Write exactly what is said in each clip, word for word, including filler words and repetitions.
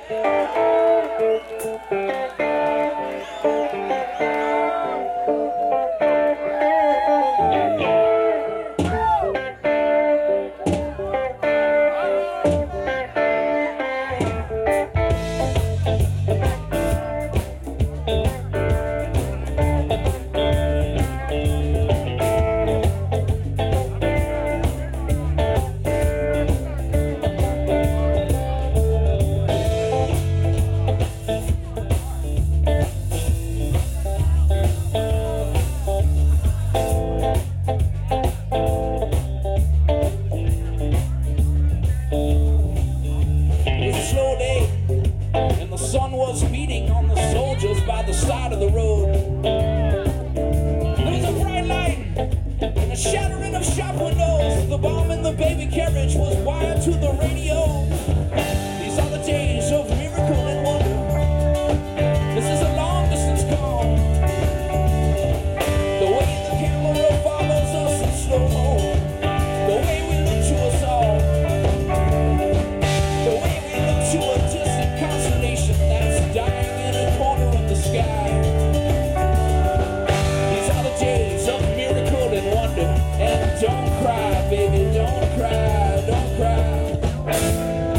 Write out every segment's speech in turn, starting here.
Don't cry, baby, don't cry, don't cry.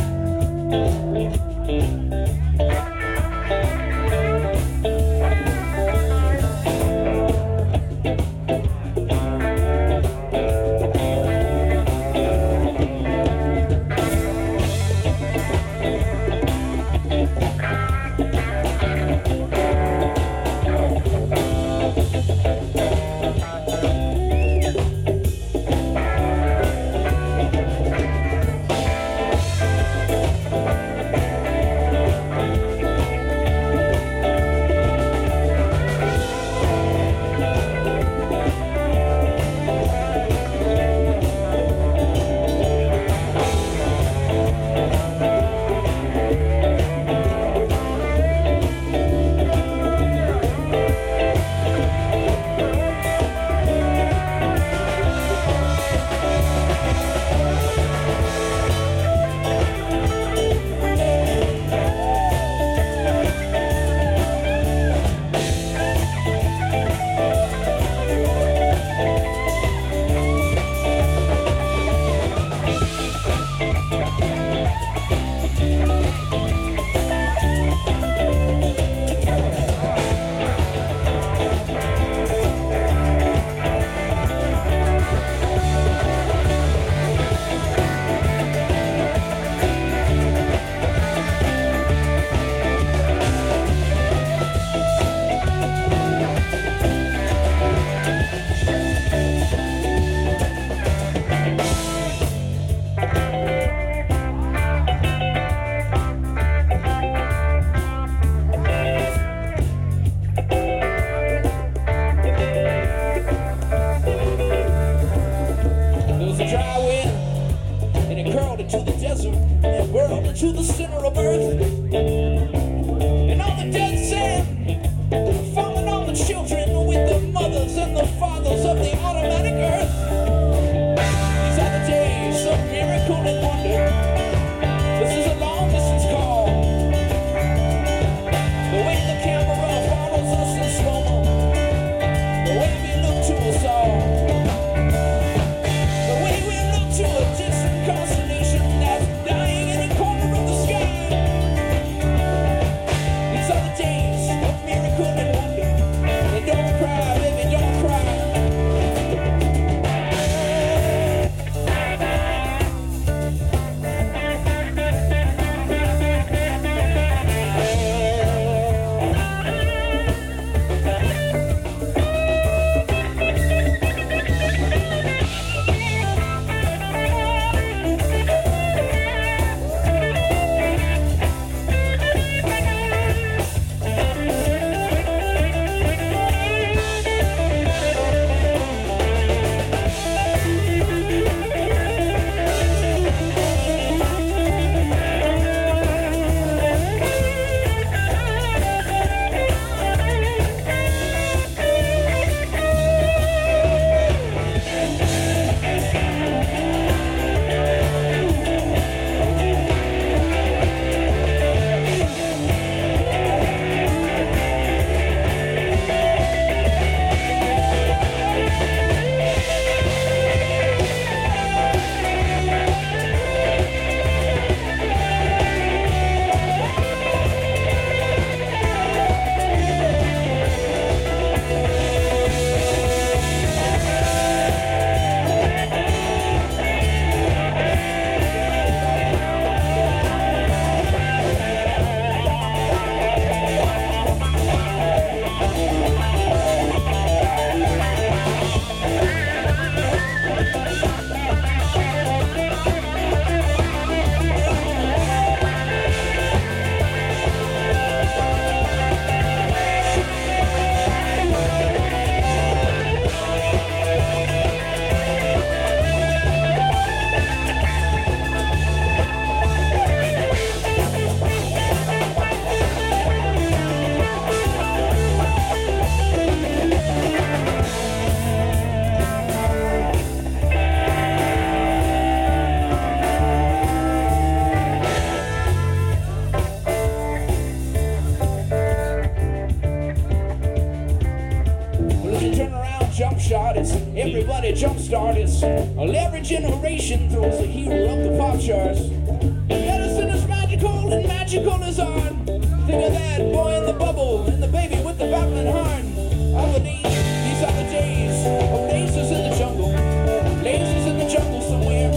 Everybody jumpstart us. Well, every generation throws a hero up the pop charts. Medicine is magical and magical is art. Think of that boy in the bubble and the baby with the battling heart. All the days, these are the days of lasers in the jungle. Lasers in the jungle somewhere.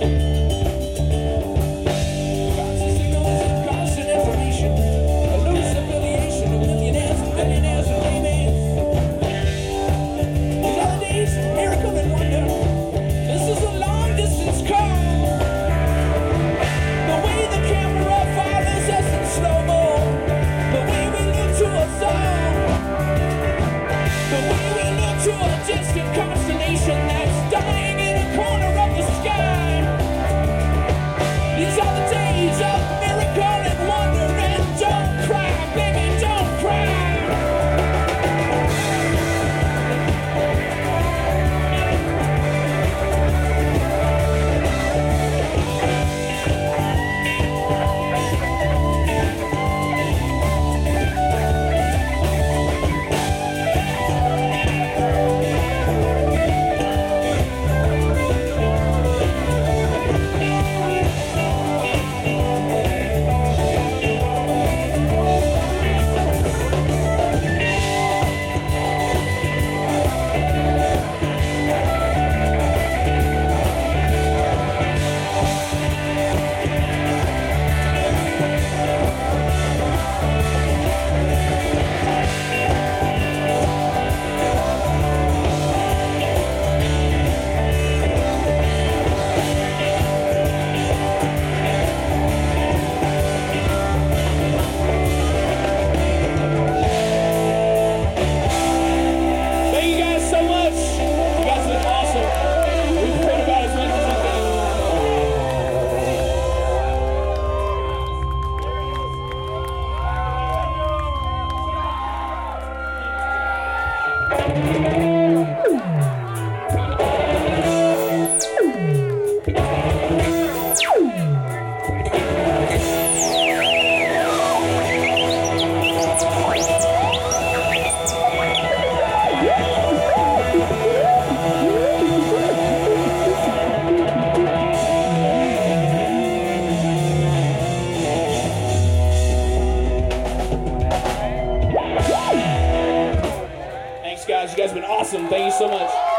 Constant signals and constant information. A loose affiliation of millionaires and millionaires and laymen. These are the days of miracle and wonder. This is a long distance call. The way the camera follows us in slow-mo. The way we look to us all. The way we look to a distant constellation that's dying in a corner of the sky. These are the days of miracle and wonder. And don't cry, baby, don't cry. Thank you guys so much. You guys are awesome. We've heard about as much as you can. Thanks, guys. You guys have been awesome. Thank you so much.